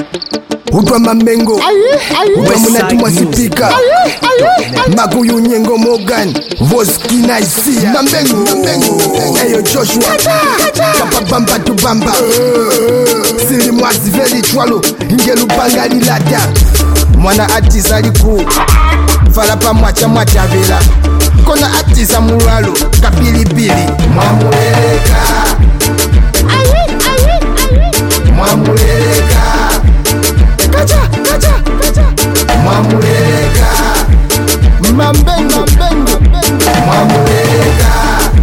Utwa mamengo Utwa munati mwasipika Makuyu nyengo Morgan Voski na isia Mamengo Eyo Joshua Kapabamba tubamba Siri mwasi veli chwalo Ingelu bangali lata Mwana atisa liku Falapa mwacha vela Kona atisa mulalo Kapilipili Mwamuleleka Mwamuleleka Kacha Mwamuleleka Mambengo Mwamuleleka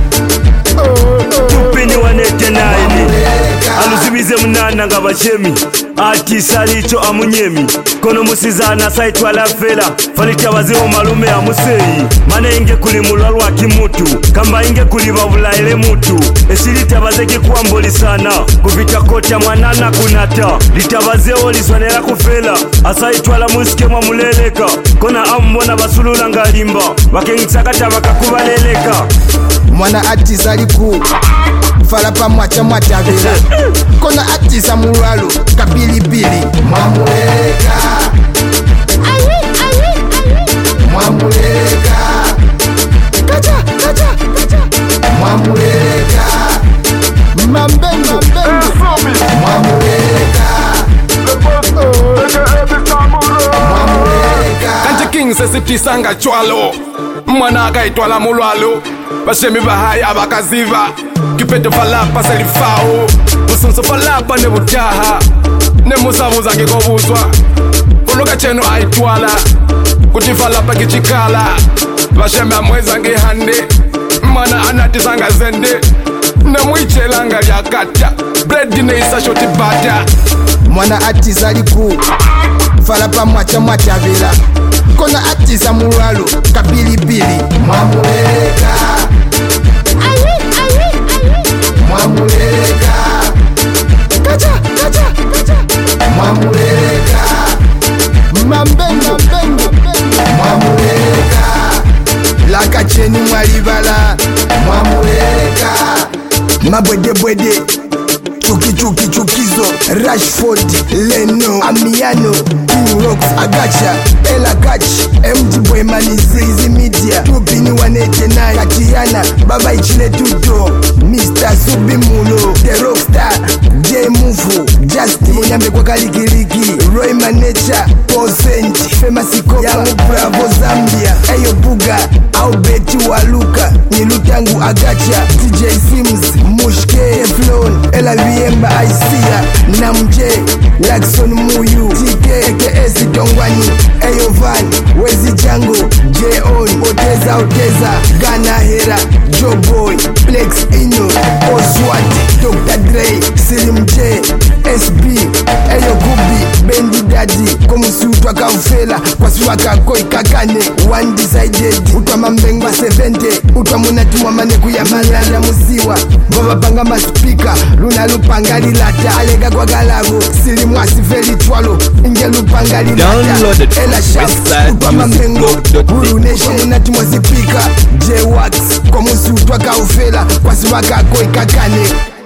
Tupini wanete naini Aluzibize mnana nga bachemi Atisa licho amunyemi Kono musizana saitwa la fela Falita wazeo malume amuseyi Mane inge kuli mulwalu wa kimutu Kamba inge kuli wavula ele mutu Esilita wazeki kuamboli sana Kuvita kota mwanana kunata Lita wazeo liswanela kufela Asaitwa la musike mwamuleleka Kona ambona basulula nga limba Wakengisakata wakakubaleleka Mwana atisa liku Falapa mwacha vela Kona atisa mulalo Kapilipili Mwamuleleka Mwamuleleka Kacha Mwamuleleka Mambengo Mwamuleleka Kanje King sesitisanga chwalo Mwana akaitwala mulwalo Bashemi bahai abakaziva Kipeto falapa selifao Busunso falapa ne butaha Ne musabuza kikobuzwa Kuluka cheno aitwala Kuti falapa kichikala Bashemi amweza ngehande Mwana anatisanga zende Ne mwichela yakata Bread ne isa shoti bata Mwana atisa liku Falapa mwacha vela Kona atisa mulalo Kapilipili Mwamuleleka Mwamuleleka Kacha Mwamuleleka Mambengo Mwamuleleka Laka cheni mwalibala Mwamuleleka Mabwede Chukizo Rashford Leno Amiano King Rocks Agacha Ella Gachi MG Boy Manizizi Media Tupini wanete na Katiana Baba Ichile Tuto Mr. Subimulo The Rockstar J Mufu Justin Munyambe kwa kalikiliki Roy Manager Paul Saint Famous Kopa Young Bravo Zambia Eyo Buga Albert Waluka Nilutangu Agacha DJ Sims Mushke Teflon Ella Viemba Aisia Namje Jackson Muyu TK KS Dongwani Eyo Van Wezi Jango J-On Oteza Ghana Hera Joe Boy Plex Ino Oswald Dr. Dre Slim J SB Eyo Gubi Bendi Daddy Komusutwa kaufela Kwa suwaka koi kakane One Decided Utwa mambenga 70 Utwa munatumwa mane kuyamalanda musiwa Baba panga maspika Luna lupanga lilata Alega kwa galago Sili mwasi veli chwalo Inge lupanga lilata Ela Sharks Utwa mambengo Uru Nation munatumwa zipika J-Wax Komusutwa kaufela Kwa suwaka koi kakane